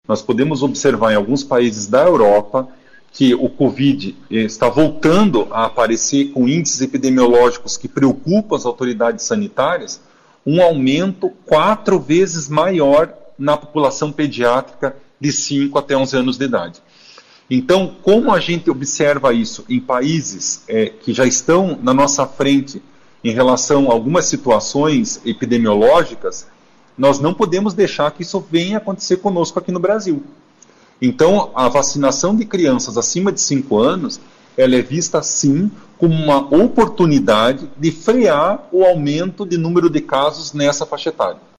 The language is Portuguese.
Nós podemos observar em alguns países da Europa que o Covid está voltando a aparecer com índices epidemiológicos que preocupam as autoridades sanitárias, um aumento 4 vezes maior na população pediátrica de 5 até 11 anos de idade. Então, como a gente observa isso em países que já estão na nossa frente em relação a algumas situações epidemiológicas, nós não podemos deixar que isso venha acontecer conosco aqui no Brasil. Então, a vacinação de crianças acima de 5 anos, ela é vista, sim, como uma oportunidade de frear o aumento de número de casos nessa faixa etária.